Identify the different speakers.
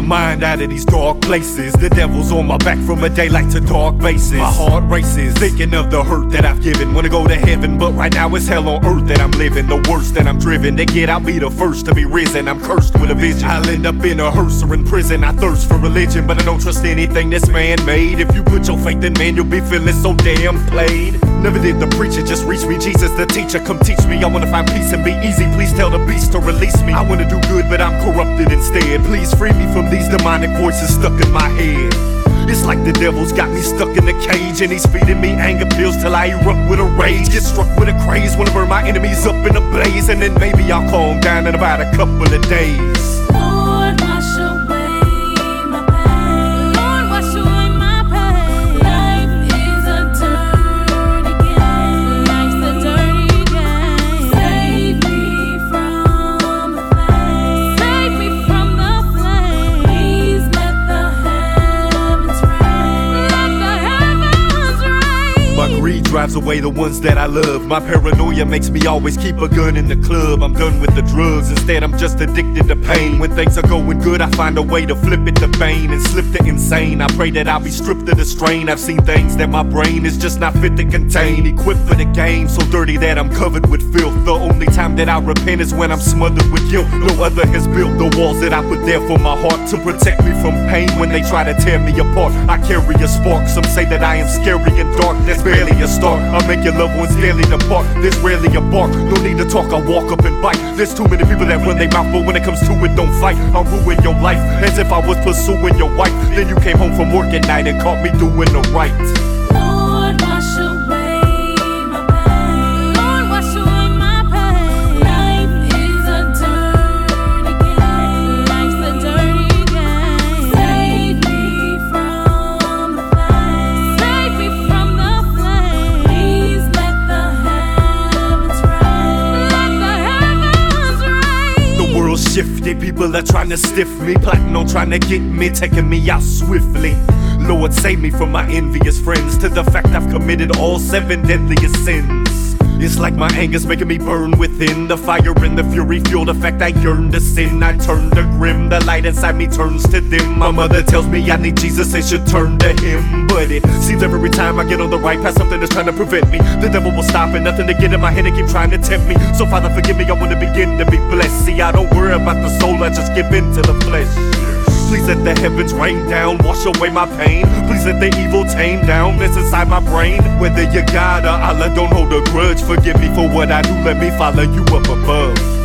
Speaker 1: mind out of these dark places. The devil's on my back from a daylight to dark bases. My heart races, thinking of the hurt that I've given. Wanna go to heaven, but right now it's hell on earth that I'm living. The worst that I'm driven to get, I'll be the first to be risen. I'm cursed with a vision, I'll end up in a hearse or in prison. I thirst for religion, but I don't trust anything this man made. If you put your faith in man, you'll be feeling so damn played. Never did the preacher just reach me, Jesus the teacher, come teach me. I wanna find peace and be easy, please tell the beast to release me. I wanna do good, but I'm corrupted instead. Please free me from these demonic voices stuck in my head. It's like the devil's got me stuck in a cage, and he's feeding me anger pills till I erupt with a rage. Get struck with a craze, wanna burn my enemies up in a blaze, and then maybe I'll calm down in about a couple of days.
Speaker 2: Lord, wash away my pain. Lord, wash away my pain. Life is a dirty game. Life's a dirty game. Save me from the flame. Save me from the flame. Please let the heavens rain. Let the heavens rain.
Speaker 1: My greed drives away the ones that I love. My paranoia makes me always keep a gun in the club. I'm done with the drugs, instead I'm just addicted to pain. When things are going good, I find a way to flip it to pain and slip to insane. I pray that I'll be stripped of the strain. I've seen things that my brain is just not fit to contain. Equipped for the game, so dirty that I'm covered with filth. The only time that I repent is when I'm smothered with guilt. No other has built the walls that I put there for my heart, to protect me from pain when they try to tear me apart. I carry a spark, some say that I am scary and dark. That's barely a start. I make your loved ones daily depart. There's rarely a bark, no need to talk, I walk up and bite. There's too many people that run their mouth, but when it comes to it, don't fight. I'll ruin your life, as if I was pursuing your wife. Then you came home from work at night and caught me doing the right.
Speaker 2: Lord, wash away my pain. Lord, wash away my pain. Life is a dirty game. Life's a dirty game. Save me from the flame. Save me from the flame. Please let the heavens rain. Let the heavens rain.
Speaker 1: The world's shifted, people are trying to stiff me, plotting on trying to get me, taking me out swiftly. Lord, save me from my envious friends, to the fact I've committed all 7 deadliest sins. It's like my anger's making me burn within. The fire and the fury fuel the fact I yearn to sin. I turn to grim, the light inside me turns to dim. My mother tells me I need Jesus and should turn to him, but it seems every time I get on the right path, something is trying to prevent me. The devil will stop and nothing to get in my head and keep trying to tempt me. So Father, forgive me, I want to begin to be blessed. See, I don't worry about the soul, I just give in to the flesh. Please let the heavens rain down, wash away my pain. Please let the evil tame down that's inside my brain. Whether you're God or Allah, don't hold a grudge. Forgive me for what I do, let me follow you up above.